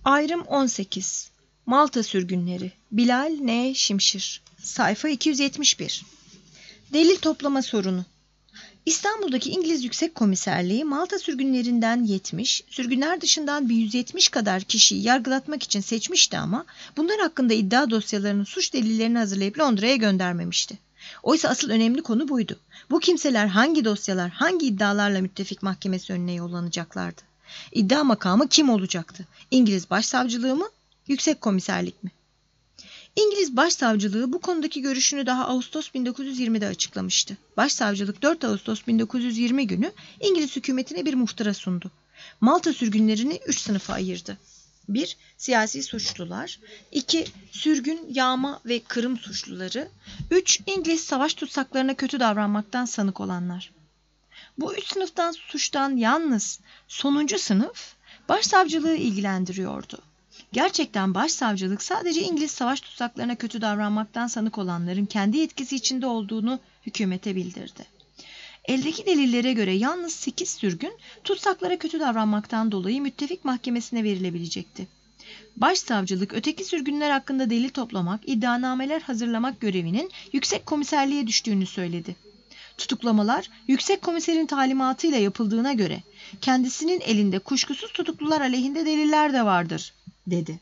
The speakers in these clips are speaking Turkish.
Ayrım 18. Malta sürgünleri. Bilal N. Şimşir. Sayfa 271. Delil toplama sorunu. İstanbul'daki İngiliz Yüksek Komiserliği Malta sürgünlerinden 70, sürgünler dışından bir 170 kadar kişiyi yargılatmak için seçmişti ama bunlar hakkında iddia dosyalarının suç delillerini hazırlayıp Londra'ya göndermemişti. Oysa asıl önemli konu buydu. Bu kimseler hangi dosyalar, hangi iddialarla müttefik mahkemesi önüne yollanacaklardı? İddia makamı kim olacaktı? İngiliz Başsavcılığı mı, Yüksek Komiserlik mi? İngiliz Başsavcılığı bu konudaki görüşünü daha Ağustos 1920'de açıklamıştı. Başsavcılık 4 Ağustos 1920 günü İngiliz hükümetine bir muhtıra sundu. Malta sürgünlerini 3 sınıfa ayırdı. 1. Siyasi suçlular. 2. Sürgün, yağma ve kırım suçluları. 3. İngiliz savaş tutsaklarına kötü davranmaktan sanık olanlar. Bu 3 sınıftan suçtan yalnız sonuncu sınıf başsavcılığı ilgilendiriyordu. Gerçekten başsavcılık sadece İngiliz savaş tutsaklarına kötü davranmaktan sanık olanların kendi yetkisi içinde olduğunu hükümete bildirdi. Eldeki delillere göre yalnız 8 sürgün tutsaklara kötü davranmaktan dolayı müttefik mahkemesine verilebilecekti. Başsavcılık öteki sürgünler hakkında delil toplamak, iddianameler hazırlamak görevinin yüksek komiserliğe düştüğünü söyledi. Tutuklamalar yüksek komiserin talimatıyla yapıldığına göre kendisinin elinde kuşkusuz tutuklular aleyhinde deliller de vardır, dedi.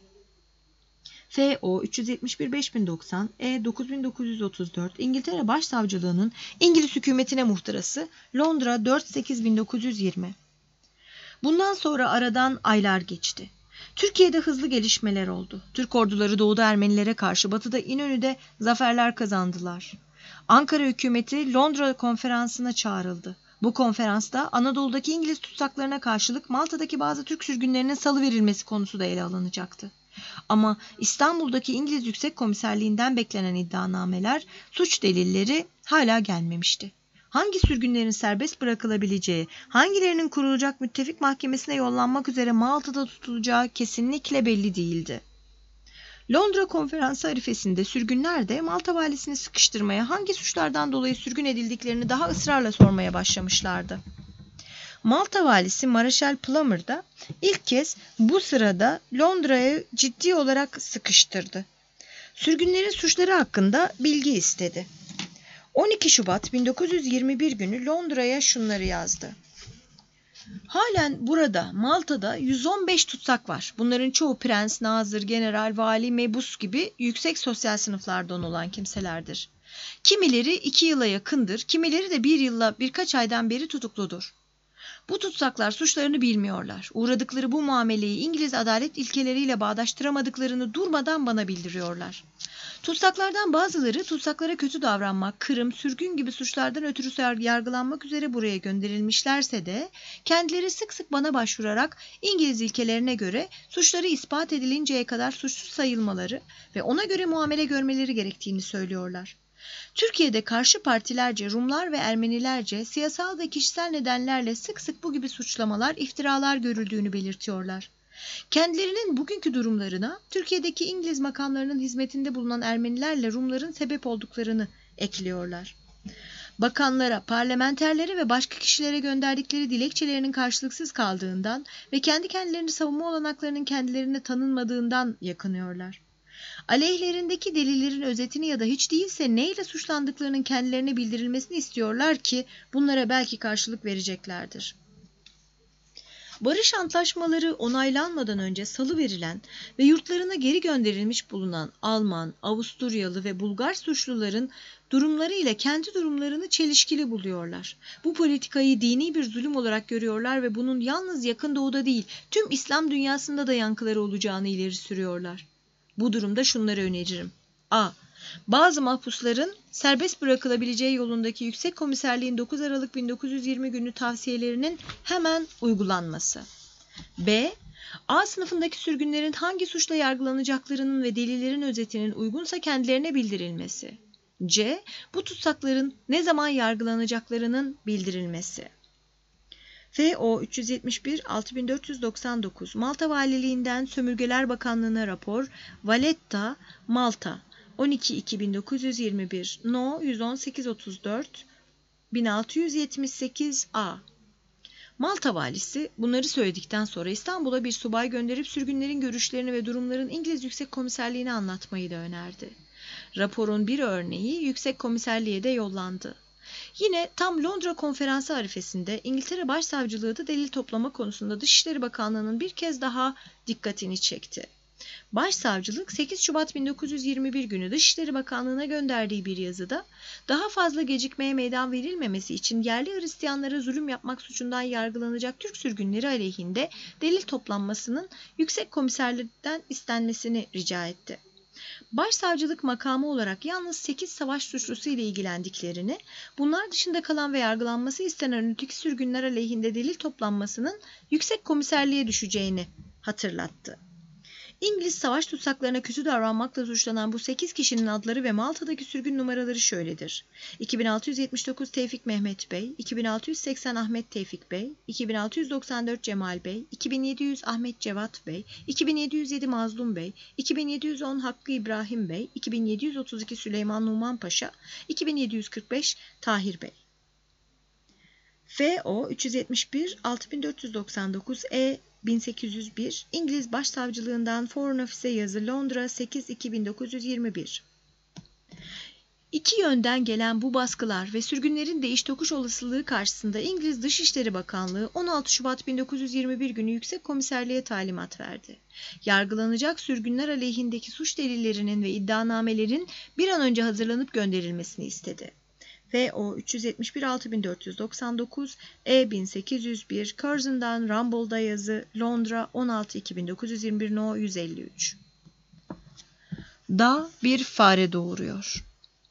FO 371-5090, E 9934 İngiltere Başsavcılığının İngiliz hükümetine muhtırası, Londra 4-8-1920. Bundan sonra aradan aylar geçti. Türkiye'de hızlı gelişmeler oldu. Türk orduları Doğu'da Ermenilere karşı, Batı'da İnönü'de zaferler kazandılar. Ankara hükümeti Londra konferansına çağrıldı. Bu konferansta Anadolu'daki İngiliz tutsaklarına karşılık Malta'daki bazı Türk sürgünlerinin salıverilmesi konusu da ele alınacaktı. Ama İstanbul'daki İngiliz Yüksek Komiserliğinden beklenen iddianameler, suç delilleri hala gelmemişti. Hangi sürgünlerin serbest bırakılabileceği, hangilerinin kurulacak müttefik mahkemesine yollanmak üzere Malta'da tutulacağı kesinlikle belli değildi. Londra konferansı arifesinde sürgünler de Malta valisini sıkıştırmaya, hangi suçlardan dolayı sürgün edildiklerini daha ısrarla sormaya başlamışlardı. Malta valisi Mareşal Plummer da ilk kez bu sırada Londra'yı ciddi olarak sıkıştırdı. Sürgünlerin suçları hakkında bilgi istedi. 12 Şubat 1921 günü Londra'ya şunları yazdı. Halen burada Malta'da 115 tutsak var. Bunların çoğu prens, nazır, general, vali, mebus gibi yüksek sosyal sınıflardan olan kimselerdir. Kimileri 2 yıla yakındır, kimileri de 1 yılla birkaç aydan beri tutukludur. Bu tutsaklar suçlarını bilmiyorlar. Uğradıkları bu muameleyi İngiliz adalet ilkeleriyle bağdaştıramadıklarını durmadan bana bildiriyorlar. Tutsaklardan bazıları tutsaklara kötü davranmak, kırım, sürgün gibi suçlardan ötürü yargılanmak üzere buraya gönderilmişlerse de kendileri sık sık bana başvurarak İngiliz ilkelerine göre suçları ispat edilinceye kadar suçsuz sayılmaları ve ona göre muamele görmeleri gerektiğini söylüyorlar. Türkiye'de karşı partilerce, Rumlar ve Ermenilerce siyasal ve kişisel nedenlerle sık sık bu gibi suçlamalar, iftiralar görüldüğünü belirtiyorlar. Kendilerinin bugünkü durumlarına Türkiye'deki İngiliz makamlarının hizmetinde bulunan Ermenilerle Rumların sebep olduklarını ekliyorlar. Bakanlara, parlamenterlere ve başka kişilere gönderdikleri dilekçelerinin karşılıksız kaldığından ve kendi kendilerini savunma olanaklarının kendilerine tanınmadığından yakınıyorlar. Aleyhlerindeki delillerin özetini ya da hiç değilse neyle suçlandıklarının kendilerine bildirilmesini istiyorlar ki bunlara belki karşılık vereceklerdir. Barış antlaşmaları onaylanmadan önce salıverilen ve yurtlarına geri gönderilmiş bulunan Alman, Avusturyalı ve Bulgar suçluların durumları ile kendi durumlarını çelişkili buluyorlar. Bu politikayı dini bir zulüm olarak görüyorlar ve bunun yalnız Yakın Doğu'da değil, tüm İslam dünyasında da yankıları olacağını ileri sürüyorlar. Bu durumda şunları öneririm. A. Bazı mahpusların serbest bırakılabileceği yolundaki Yüksek Komiserliğin 9 Aralık 1920 günü tavsiyelerinin hemen uygulanması. B. A sınıfındaki sürgünlerin hangi suçla yargılanacaklarının ve delillerin özetinin uygunsa kendilerine bildirilmesi. C. Bu tutsakların ne zaman yargılanacaklarının bildirilmesi. FO 371-6499 Malta Valiliğinden Sömürgeler Bakanlığı'na rapor, Valletta, Malta 12-2921 No 118-34 1678 A. Malta valisi bunları söyledikten sonra İstanbul'a bir subay gönderip sürgünlerin görüşlerini ve durumların İngiliz Yüksek Komiserliğine anlatmayı da önerdi. Raporun bir örneği Yüksek Komiserliğe de yollandı. Yine tam Londra Konferansı arifesinde İngiltere Başsavcılığı da delil toplama konusunda Dışişleri Bakanlığı'nın bir kez daha dikkatini çekti. Başsavcılık 8 Şubat 1921 günü Dışişleri Bakanlığı'na gönderdiği bir yazıda daha fazla gecikmeye meydan verilmemesi için yerli Hristiyanlara zulüm yapmak suçundan yargılanacak Türk sürgünleri aleyhinde delil toplanmasının Yüksek Komiserlikten istenmesini rica etti. Başsavcılık makamı olarak yalnız 8 savaş suçlusu ile ilgilendiklerini, bunlar dışında kalan ve yargılanması istenen öteki sürgünler aleyhinde delil toplanmasının Yüksek Komiserliğe düşeceğini hatırlattı. İngiliz savaş tutsaklarına kötü davranmakla suçlanan bu 8 kişinin adları ve Malta'daki sürgün numaraları şöyledir: 2679 Tevfik Mehmet Bey, 2680 Ahmet Tevfik Bey, 2694 Cemal Bey, 2700 Ahmet Cevat Bey, 2707 Mazlum Bey, 2710 Hakkı İbrahim Bey, 2732 Süleyman Numan Paşa, 2745 Tahir Bey. FO 371 6499 E 1801 İngiliz Başsavcılığından Foreign Office'e yazı Londra 8-2921. İki yönden gelen bu baskılar ve sürgünlerin değiş tokuş olasılığı karşısında İngiliz Dışişleri Bakanlığı 16 Şubat 1921 günü Yüksek Komiserliğe talimat verdi. Yargılanacak sürgünler aleyhindeki suç delillerinin ve iddianamelerin bir an önce hazırlanıp gönderilmesini istedi. FO 371 6499 E 1801 Curzon'dan Rumble'da yazı Londra 16-2921 No 153. Da bir fare doğuruyor.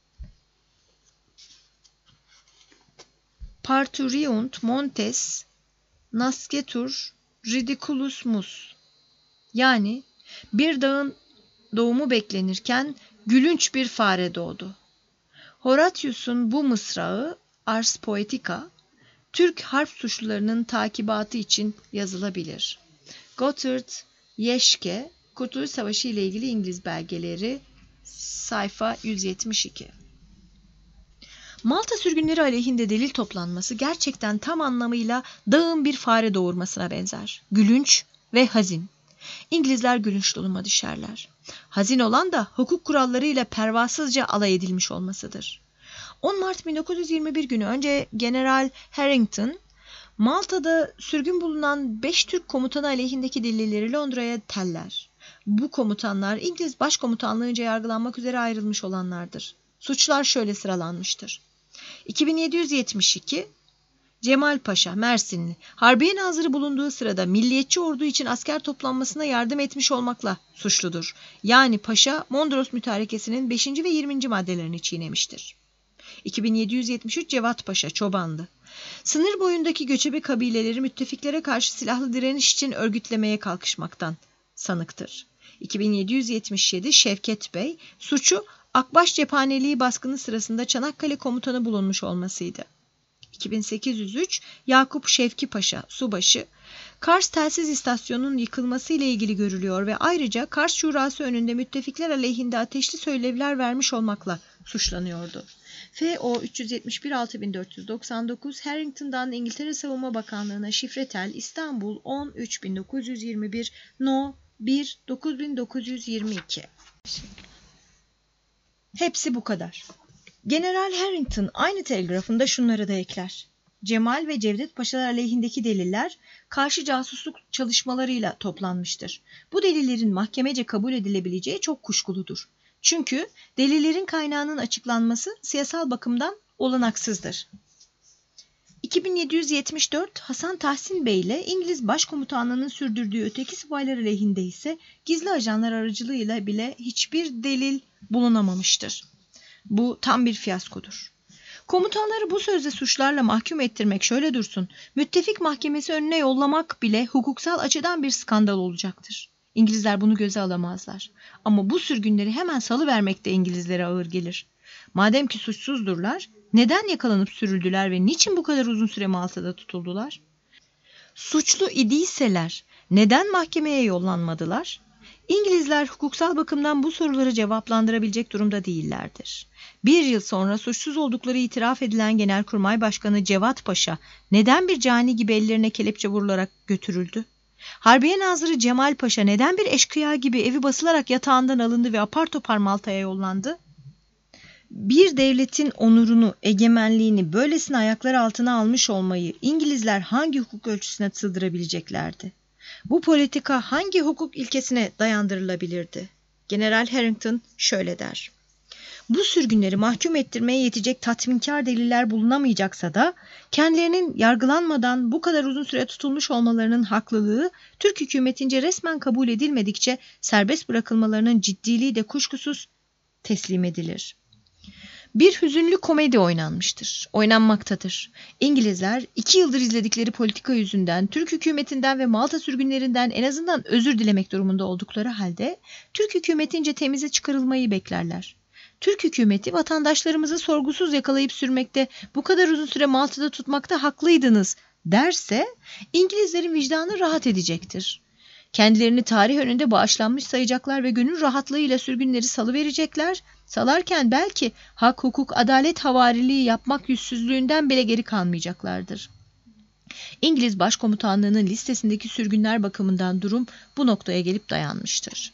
Parturiunt montes nascetur ridiculus mus. Yani bir dağın doğumu beklenirken gülünç bir fare doğdu. Horatius'un bu mısrağı Ars Poetica, Türk harp suçlularının takibatı için yazılabilir. Gothard, Yeşke, Kurtuluş Savaşı ile ilgili İngiliz belgeleri, sayfa 172. Malta sürgünleri aleyhinde delil toplanması gerçekten tam anlamıyla dağın bir fare doğurmasına benzer. Gülünç ve hazin. İngilizler gülünç duruma düşerler. Hazin olan da hukuk kurallarıyla pervasızca alay edilmiş olmasıdır. 10 Mart 1921 günü önce General Harrington, Malta'da sürgün bulunan 5 Türk komutanı aleyhindeki delilleri Londra'ya teller. Bu komutanlar İngiliz Başkomutanlığınca yargılanmak üzere ayrılmış olanlardır. Suçlar şöyle sıralanmıştır: 2772 Cemal Paşa, Mersinli, Harbiye Nazırı bulunduğu sırada milliyetçi ordu için asker toplanmasına yardım etmiş olmakla suçludur. Yani Paşa, Mondros Mütarekesi'nin 5. ve 20. maddelerini çiğnemiştir. 2773 Cevat Paşa, Çobanlı, sınır boyundaki göçebe kabileleri müttefiklere karşı silahlı direniş için örgütlemeye kalkışmaktan sanıktır. 2777 Şevket Bey, suçu Akbaş Cephaneliği baskını sırasında Çanakkale komutanı bulunmuş olmasıydı. 2803 Yakup Şevki Paşa, subaşı, Kars Telsiz İstasyonu'nun yıkılması ile ilgili görülüyor ve ayrıca Kars Şurası önünde müttefikler aleyhinde ateşli söylevler vermiş olmakla suçlanıyordu. FO 371 6499 Harrington'dan İngiltere Savunma Bakanlığı'na şifretel İstanbul 10 3921 No 1 9922. Hepsi bu kadar. General Harrington aynı telgrafında şunları da ekler: Cemal ve Cevdet Paşalar aleyhindeki deliller karşı casusluk çalışmalarıyla toplanmıştır. Bu delillerin mahkemece kabul edilebileceği çok kuşkuludur. Çünkü delillerin kaynağının açıklanması siyasal bakımdan olanaksızdır. 2774 Hasan Tahsin Bey ile İngiliz Başkomutanlığı'nın sürdürdüğü öteki subaylar aleyhinde ise gizli ajanlar aracılığıyla bile hiçbir delil bulunamamıştır. Bu tam bir fiyaskodur. Komutanları bu sözde suçlarla mahkum ettirmek şöyle dursun, müttefik mahkemesi önüne yollamak bile hukuksal açıdan bir skandal olacaktır. İngilizler bunu göze alamazlar. Ama bu sürgünleri hemen salıvermek de İngilizlere ağır gelir. Madem ki suçsuzdurlar, neden yakalanıp sürüldüler ve niçin bu kadar uzun süre Malta'da tutuldular? Suçlu idiyseler neden mahkemeye yollanmadılar? İngilizler hukuksal bakımdan bu soruları cevaplandırabilecek durumda değillerdir. Bir yıl sonra suçsuz oldukları itiraf edilen Genelkurmay Başkanı Cevat Paşa neden bir cani gibi ellerine kelepçe vurularak götürüldü? Harbiye Nazırı Cemal Paşa neden bir eşkıya gibi evi basılarak yatağından alındı ve apar topar Malta'ya yollandı? Bir devletin onurunu, egemenliğini böylesine ayaklar altına almış olmayı İngilizler hangi hukuk ölçüsüne sığdırabileceklerdi? Bu politika hangi hukuk ilkesine dayandırılabilirdi? General Harrington şöyle der: bu sürgünleri mahkum ettirmeye yetecek tatminkar deliller bulunamayacaksa da kendilerinin yargılanmadan bu kadar uzun süre tutulmuş olmalarının haklılığı Türk hükümetince resmen kabul edilmedikçe serbest bırakılmalarının ciddiliği de kuşkusuz teslim edilir. Bir hüzünlü komedi oynanmaktadır. İngilizler 2 yıldır izledikleri politika yüzünden Türk hükümetinden ve Malta sürgünlerinden en azından özür dilemek durumunda oldukları halde Türk hükümetince temize çıkarılmayı beklerler. Türk hükümeti vatandaşlarımızı sorgusuz yakalayıp sürmekte, bu kadar uzun süre Malta'da tutmakta haklıydınız derse İngilizlerin vicdanı rahat edecektir. Kendilerini tarih önünde bağışlanmış sayacaklar ve gönül rahatlığıyla sürgünleri salıverecekler. Salarken belki hak, hukuk, adalet havariliği yapmak yüzsüzlüğünden bile geri kalmayacaklardır. İngiliz Başkomutanlığı'nın listesindeki sürgünler bakımından durum bu noktaya gelip dayanmıştır.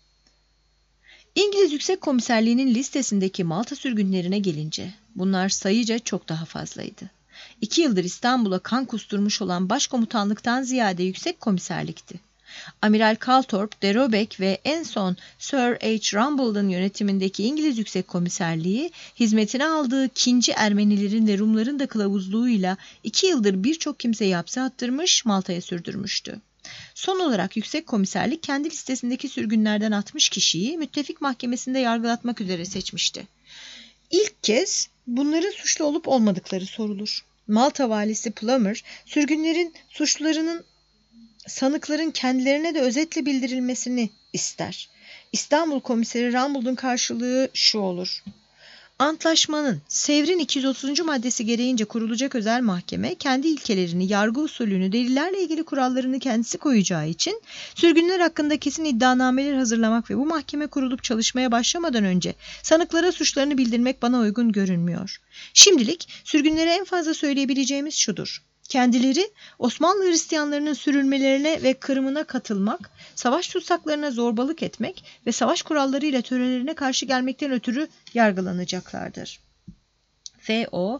İngiliz Yüksek Komiserliği'nin listesindeki Malta sürgünlerine gelince bunlar sayıca çok daha fazlaydı. 2 yıldır İstanbul'a kan kusturmuş olan Başkomutanlıktan ziyade Yüksek Komiserlikti. Amiral Calthorpe, de Robeck ve en son Sir H. Rumble'ın yönetimindeki İngiliz Yüksek Komiserliği, hizmetine aldığı Kinci Ermenilerin ve Rumların da kılavuzluğuyla 2 yıldır birçok kimseyi hapse attırmış, Malta'ya sürdürmüştü. Son olarak Yüksek Komiserlik kendi listesindeki sürgünlerden 60 kişiyi müttefik mahkemesinde yargılatmak üzere seçmişti. İlk kez bunların suçlu olup olmadıkları sorulur. Malta valisi Plummer, sürgünlerin suçlularının sanıkların kendilerine de özetle bildirilmesini ister. İstanbul Komiseri Rumble'ın karşılığı şu olur: antlaşmanın Sevr'in 230. maddesi gereğince kurulacak özel mahkeme kendi ilkelerini, yargı usulünü, delillerle ilgili kurallarını kendisi koyacağı için sürgünler hakkında kesin iddianameler hazırlamak ve bu mahkeme kurulup çalışmaya başlamadan önce sanıklara suçlarını bildirmek bana uygun görünmüyor. Şimdilik sürgünlere en fazla söyleyebileceğimiz şudur: kendileri Osmanlı Hristiyanlarının sürülmelerine ve kırımına katılmak, savaş tutsaklarına zorbalık etmek ve savaş kurallarıyla törelerine karşı gelmekten ötürü yargılanacaklardır. F.O.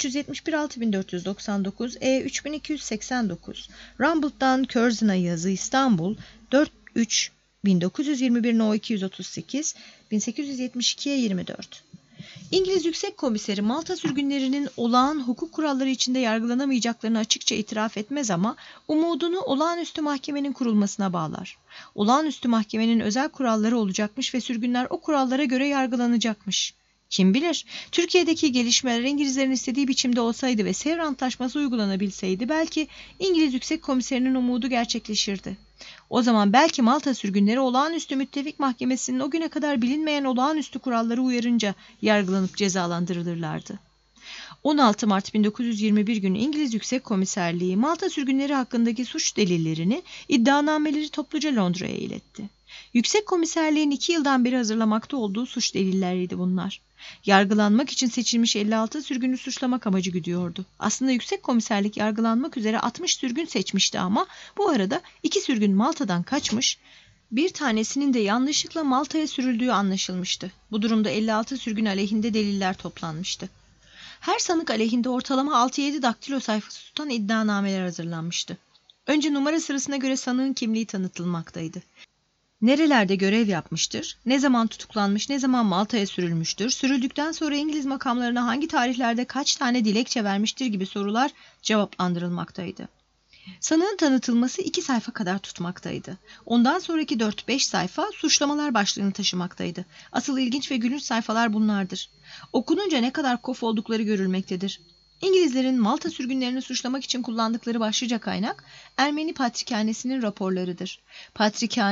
371-6499 E. 3289 Rumble'dan Curzon'a yazı İstanbul 4-3 1921 No 238 1872'ye 24. İngiliz Yüksek Komiseri Malta sürgünlerinin olağan hukuk kuralları içinde yargılanamayacaklarını açıkça itiraf etmez ama umudunu olağanüstü mahkemenin kurulmasına bağlar. Olağanüstü mahkemenin özel kuralları olacakmış ve sürgünler o kurallara göre yargılanacakmış. Kim bilir, Türkiye'deki gelişmeler İngilizlerin istediği biçimde olsaydı ve Sevr Antlaşması uygulanabilseydi belki İngiliz Yüksek Komiserinin umudu gerçekleşirdi. O zaman belki Malta sürgünleri olağanüstü müttefik mahkemesinin o güne kadar bilinmeyen olağanüstü kuralları uyarınca yargılanıp cezalandırılırlardı. 16 Mart 1921 günü İngiliz Yüksek Komiserliği Malta sürgünleri hakkındaki suç delillerini, iddianameleri topluca Londra'ya iletti. Yüksek Komiserliğin 2 yıldan beri hazırlamakta olduğu suç delilleriydi bunlar. Yargılanmak için seçilmiş 56 sürgünü suçlamak amacı güdüyordu. Aslında Yüksek Komiserlik yargılanmak üzere 60 sürgün seçmişti ama bu arada 2 sürgün Malta'dan kaçmış, bir tanesinin de yanlışlıkla Malta'ya sürüldüğü anlaşılmıştı. Bu durumda 56 sürgün aleyhinde deliller toplanmıştı. Her sanık aleyhinde ortalama 6-7 daktilo sayfası tutan iddianameler hazırlanmıştı. Önce numara sırasına göre sanığın kimliği tanıtılmaktaydı. Nerelerde görev yapmıştır, ne zaman tutuklanmış, ne zaman Malta'ya sürülmüştür, sürüldükten sonra İngiliz makamlarına hangi tarihlerde kaç tane dilekçe vermiştir gibi sorular cevaplandırılmaktaydı. Sanığın tanıtılması 2 sayfa kadar tutmaktaydı. Ondan sonraki 4-5 sayfa suçlamalar başlığını taşımaktaydı. Asıl ilginç ve gülünç sayfalar bunlardır. Okununca ne kadar kof oldukları görülmektedir. İngilizlerin Malta sürgünlerini suçlamak için kullandıkları başlıca kaynak Ermeni Patrikhanesi'nin raporlarıdır. Patrikhane,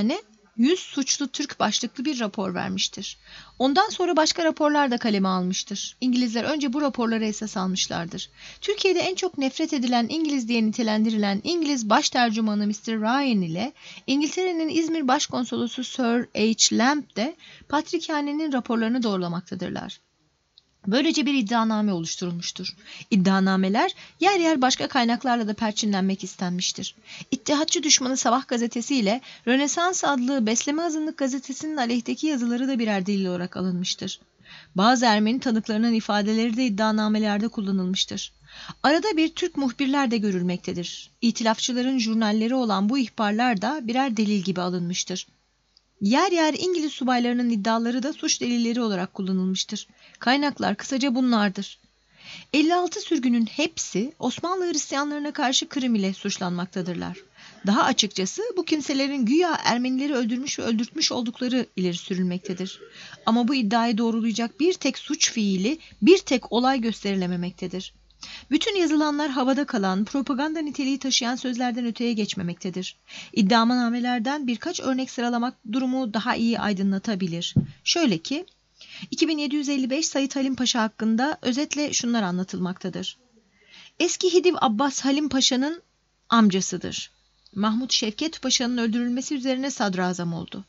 100 suçlu Türk başlıklı bir rapor vermiştir. Ondan sonra başka raporlar da kaleme almıştır. İngilizler önce bu raporları esas almışlardır. Türkiye'de en çok nefret edilen İngiliz diye nitelendirilen İngiliz baştercümanı Mr. Ryan ile İngiltere'nin İzmir Başkonsolosu Sir H. Lamb de Patrikhane'nin raporlarını doğrulamaktadırlar. Böylece bir iddianame oluşturulmuştur. İddianameler yer yer başka kaynaklarla da perçinlenmek istenmiştir. İttihatçı düşmanı Sabah gazetesi ile Rönesans adlı Besleme Azınlık gazetesinin aleyhteki yazıları da birer delil olarak alınmıştır. Bazı Ermeni tanıklarının ifadeleri de iddianamelerde kullanılmıştır. Arada bir Türk muhbirler de görülmektedir. İtilafçıların jurnalleri olan bu ihbarlar da birer delil gibi alınmıştır. Yer yer İngiliz subaylarının iddiaları da suç delilleri olarak kullanılmıştır. Kaynaklar kısaca bunlardır. 56 sürgünün hepsi Osmanlı Hristiyanlarına karşı Kırım ile suçlanmaktadırlar. Daha açıkçası bu kimselerin güya Ermenileri öldürmüş ve öldürtmüş oldukları ileri sürülmektedir. Ama bu iddiayı doğrulayacak bir tek suç fiili, bir tek olay gösterilememektedir. Bütün yazılanlar havada kalan, propaganda niteliği taşıyan sözlerden öteye geçmemektedir. İddianamelerden birkaç örnek sıralamak durumu daha iyi aydınlatabilir. Şöyle ki, 2755 Said Halim Paşa hakkında özetle şunlar anlatılmaktadır. Eski Hidiv Abbas Halim Paşa'nın amcasıdır. Mahmut Şevket Paşa'nın öldürülmesi üzerine sadrazam oldu.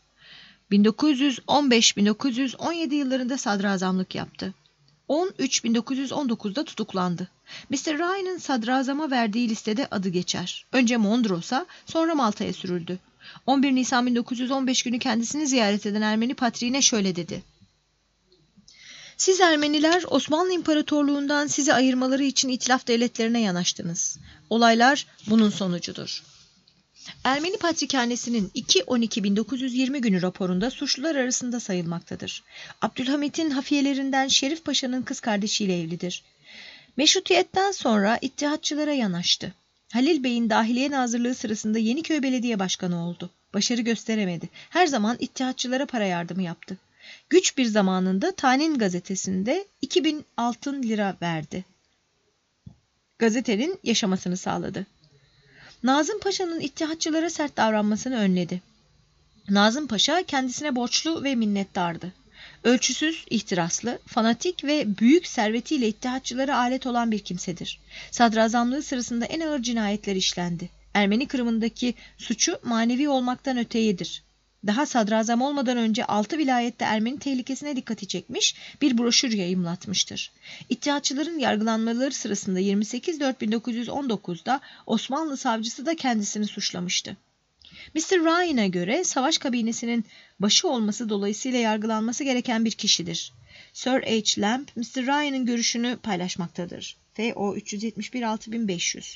1915-1917 yıllarında sadrazamlık yaptı. 13.1919'da tutuklandı. Mr. Ryan'ın sadrazama verdiği listede adı geçer. Önce Mondros'a, sonra Malta'ya sürüldü. 11 Nisan 1915 günü kendisini ziyaret eden Ermeni patriğine şöyle dedi. Siz Ermeniler Osmanlı İmparatorluğundan sizi ayırmaları için itilaf devletlerine yanaştınız. Olaylar bunun sonucudur. Ermeni Patrikhanesi'nin 2-12-1920 günü raporunda suçlular arasında sayılmaktadır. Abdülhamit'in hafiyelerinden Şerif Paşa'nın kız kardeşiyle evlidir. Meşrutiyetten sonra ittihatçılara yanaştı. Halil Bey'in Dahiliye Nazırlığı sırasında Yeniköy Belediye Başkanı oldu. Başarı gösteremedi. Her zaman ittihatçılara para yardımı yaptı. Güç bir zamanında Tanin gazetesinde 2000 altın lira verdi. Gazetenin yaşamasını sağladı. Nazım Paşa'nın ittihatçılara sert davranmasını önledi. Nazım Paşa kendisine borçlu ve minnettardı. Ölçüsüz, ihtiraslı, fanatik ve büyük servetiyle ittihatçılara alet olan bir kimsedir. Sadrazamlığı sırasında en ağır cinayetler işlendi. Ermeni Kırım'ındaki suçu manevi olmaktan öteyedir. Daha sadrazam olmadan önce 6 vilayette Ermeni tehlikesine dikkati çekmiş, bir broşür yayımlatmıştır. İttihatçıların yargılanmaları sırasında 28.4.1919'da Osmanlı savcısı da kendisini suçlamıştı. Mr. Ryan'a göre savaş kabinesinin başı olması dolayısıyla yargılanması gereken bir kişidir. Sir H. Lamb, Mr. Ryan'ın görüşünü paylaşmaktadır. F.O. 371-6500.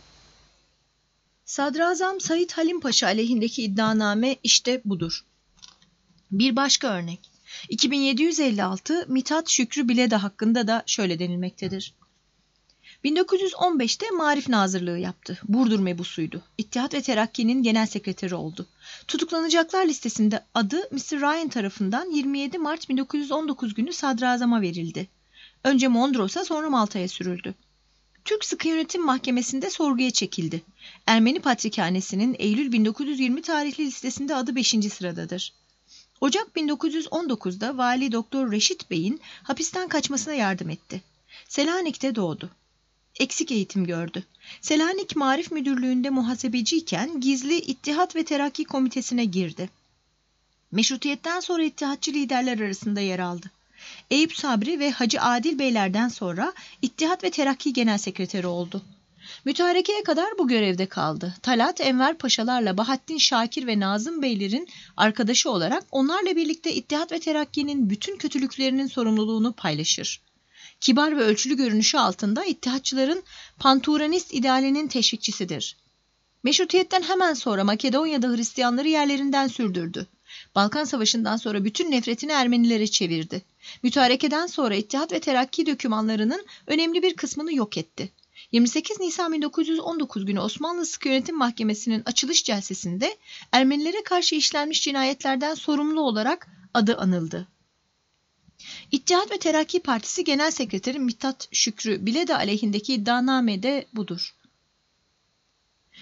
Sadrazam Said Halim Paşa aleyhindeki iddianame işte budur. Bir başka örnek. 2756 Mithat Şükrü Bileda hakkında da şöyle denilmektedir. 1915'te Marif Nazırlığı yaptı. Burdur mebusuydu. İttihat ve Terakki'nin genel sekreteri oldu. Tutuklanacaklar listesinde adı Mr. Ryan tarafından 27 Mart 1919 günü sadrazama verildi. Önce Mondros'a, sonra Malta'ya sürüldü. Türk Sıkı Yönetim Mahkemesi'nde sorguya çekildi. Ermeni Patrikhanesi'nin Eylül 1920 tarihli listesinde adı 5. sıradadır. Ocak 1919'da Vali Doktor Reşit Bey'in hapisten kaçmasına yardım etti. Selanik'te doğdu. Eksik eğitim gördü. Selanik Marif Müdürlüğü'nde muhasebeciyken gizli İttihat ve Terakki Komitesi'ne girdi. Meşrutiyetten sonra ittihatçı liderler arasında yer aldı. Eyüp Sabri ve Hacı Adil Beylerden sonra İttihat ve Terakki Genel Sekreteri oldu. Mütarekeye kadar bu görevde kaldı. Talat Enver Paşalarla Bahattin Şakir ve Nazım Beylerin arkadaşı olarak onlarla birlikte İttihat ve Terakki'nin bütün kötülüklerinin sorumluluğunu paylaşır. Kibar ve ölçülü görünüşü altında ittihatçıların Panturanist idealinin teşvikçisidir. Meşrutiyetten hemen sonra Makedonya'da Hristiyanları yerlerinden sürdürdü. Balkan Savaşı'ndan sonra bütün nefretini Ermenilere çevirdi. Mütarekeden sonra İttihat ve Terakki dokümanlarının önemli bir kısmını yok etti. 28 Nisan 1919 günü Osmanlı Sıkı Yönetim Mahkemesi'nin açılış celsesinde Ermenilere karşı işlenmiş cinayetlerden sorumlu olarak adı anıldı. İttihat ve Terakki Partisi Genel Sekreteri Mithat Şükrü Bileda aleyhindeki iddianame de budur.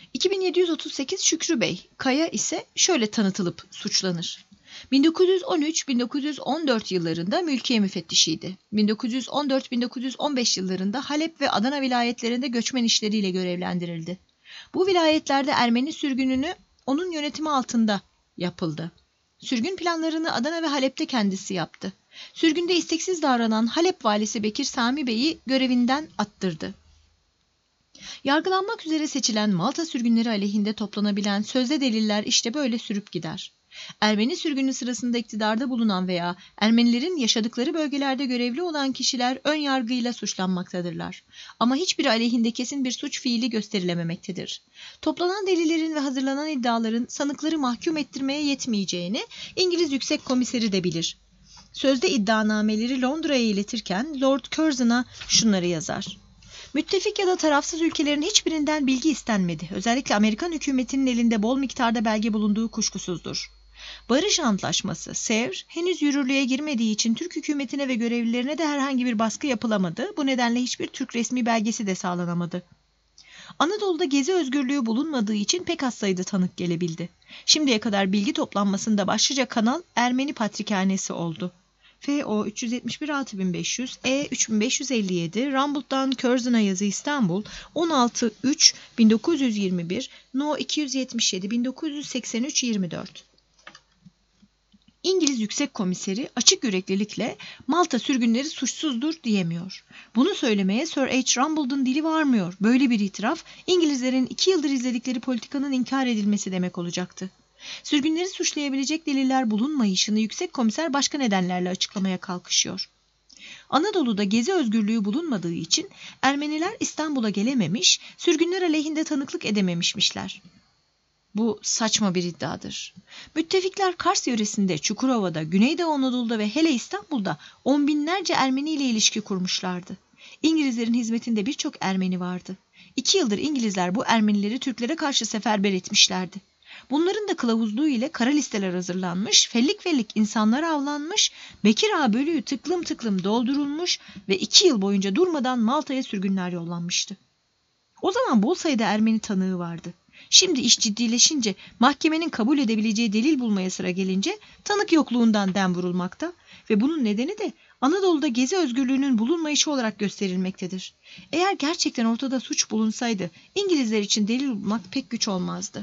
2738 Şükrü Bey, Kaya ise şöyle tanıtılıp suçlanır. 1913-1914 yıllarında mülkiye müfettişiydi. 1914-1915 yıllarında Halep ve Adana vilayetlerinde göçmen işleriyle görevlendirildi. Bu vilayetlerde Ermeni sürgününü onun yönetimi altında yapıldı. Sürgün planlarını Adana ve Halep'te kendisi yaptı. Sürgünde isteksiz davranan Halep valisi Bekir Sami Bey'i görevinden attırdı. Yargılanmak üzere seçilen Malta sürgünleri aleyhinde toplanabilen sözde deliller işte böyle sürüp gider. Ermeni sürgünü sırasında iktidarda bulunan veya Ermenilerin yaşadıkları bölgelerde görevli olan kişiler ön yargıyla suçlanmaktadırlar. Ama hiçbiri aleyhinde kesin bir suç fiili gösterilememektedir. Toplanan delillerin ve hazırlanan iddiaların sanıkları mahkum ettirmeye yetmeyeceğini İngiliz Yüksek Komiseri de bilir. Sözde iddianameleri Londra'ya iletirken Lord Curzon'a şunları yazar. Müttefik ya da tarafsız ülkelerin hiçbirinden bilgi istenmedi. Özellikle Amerikan hükümetinin elinde bol miktarda belge bulunduğu kuşkusuzdur. Barış Antlaşması, Sevr, henüz yürürlüğe girmediği için Türk hükümetine ve görevlilerine de herhangi bir baskı yapılamadı. Bu nedenle hiçbir Türk resmi belgesi de sağlanamadı. Anadolu'da gezi özgürlüğü bulunmadığı için pek az sayıda tanık gelebildi. Şimdiye kadar bilgi toplanmasında başlıca kanal Ermeni Patrikhanesi oldu. FO 371-6500, E 3557, Rambull'dan Curzon'a yazı İstanbul, 16-3-1921, No 277-1983-24. İngiliz Yüksek Komiseri açık yüreklilikle Malta sürgünleri suçsuzdur diyemiyor. Bunu söylemeye Sir H. Rambull'un dili varmıyor. Böyle bir itiraf İngilizlerin 2 yıldır izledikleri politikanın inkar edilmesi demek olacaktı. Sürgünleri suçlayabilecek deliller bulunmayışını Yüksek Komiser başka nedenlerle açıklamaya kalkışıyor. Anadolu'da gezi özgürlüğü bulunmadığı için Ermeniler İstanbul'a gelememiş, sürgünler aleyhinde tanıklık edememişmişler. Bu saçma bir iddiadır. Müttefikler Kars yöresinde, Çukurova'da, Güneydoğu Anadolu'da ve hele İstanbul'da on binlerce Ermeni ile ilişki kurmuşlardı. İngilizlerin hizmetinde birçok Ermeni vardı. 2 yıldır İngilizler bu Ermenileri Türklere karşı seferber etmişlerdi. Bunların da kılavuzluğu ile kara listeler hazırlanmış, fellik fellik insanlar avlanmış, Bekir Ağa bölüğü tıklım tıklım doldurulmuş ve 2 yıl boyunca durmadan Malta'ya sürgünler yollanmıştı. O zaman bol sayıda Ermeni tanığı vardı. Şimdi iş ciddileşince, mahkemenin kabul edebileceği delil bulmaya sıra gelince tanık yokluğundan dem vurulmakta ve bunun nedeni de Anadolu'da gezi özgürlüğünün bulunmayışı olarak gösterilmektedir. Eğer gerçekten ortada suç bulunsaydı İngilizler için delil bulmak pek güç olmazdı.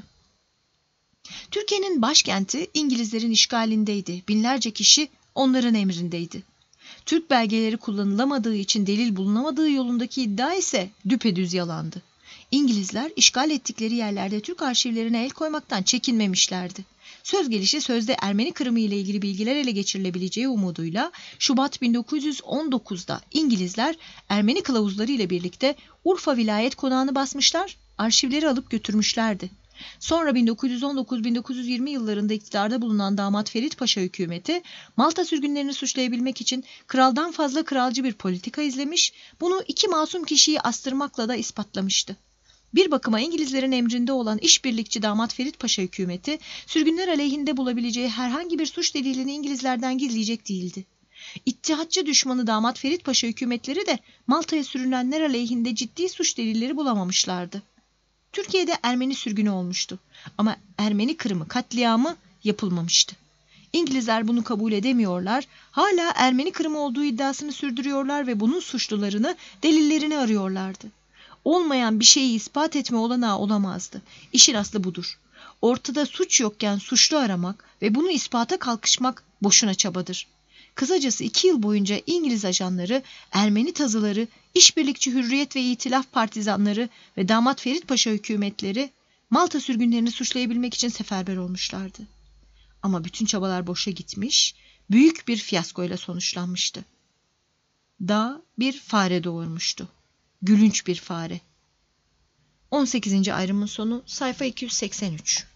Türkiye'nin başkenti İngilizlerin işgalindeydi. Binlerce kişi onların emrindeydi. Türk belgeleri kullanılamadığı için delil bulunamadığı yolundaki iddia ise düpedüz yalandı. İngilizler işgal ettikleri yerlerde Türk arşivlerine el koymaktan çekinmemişlerdi. Söz gelişi sözde Ermeni Kırımı ile ilgili bilgiler ele geçirilebileceği umuduyla Şubat 1919'da İngilizler Ermeni kılavuzları ile birlikte Urfa vilayet konağını basmışlar, arşivleri alıp götürmüşlerdi. Sonra 1919-1920 yıllarında iktidarda bulunan damat Ferit Paşa hükümeti Malta sürgünlerini suçlayabilmek için kraldan fazla kralcı bir politika izlemiş, bunu 2 masum kişiyi astırmakla da ispatlamıştı. Bir bakıma İngilizlerin emrinde olan işbirlikçi damat Ferit Paşa hükümeti sürgünler aleyhinde bulabileceği herhangi bir suç delilini İngilizlerden gizleyecek değildi. İttihatçı düşmanı damat Ferit Paşa hükümetleri de Malta'ya sürünenler aleyhinde ciddi suç delilleri bulamamışlardı. Türkiye'de Ermeni sürgünü olmuştu ama Ermeni Kırımı katliamı yapılmamıştı. İngilizler bunu kabul edemiyorlar, hala Ermeni Kırımı olduğu iddiasını sürdürüyorlar ve bunun suçlularını, delillerini arıyorlardı. Olmayan bir şeyi ispat etme olanağı olamazdı. İşin aslı budur. Ortada suç yokken suçlu aramak ve bunu ispata kalkışmak boşuna çabadır. Kısacası 2 yıl boyunca İngiliz ajanları, Ermeni tazıları, işbirlikçi Hürriyet ve İtilaf partizanları ve damat Ferit Paşa hükümetleri Malta sürgünlerini suçlayabilmek için seferber olmuşlardı. Ama bütün çabalar boşa gitmiş, büyük bir fiyaskoyla sonuçlanmıştı. Dağ bir fare doğurmuştu. Gülünç bir fare. 18. ayrımın sonu sayfa 283.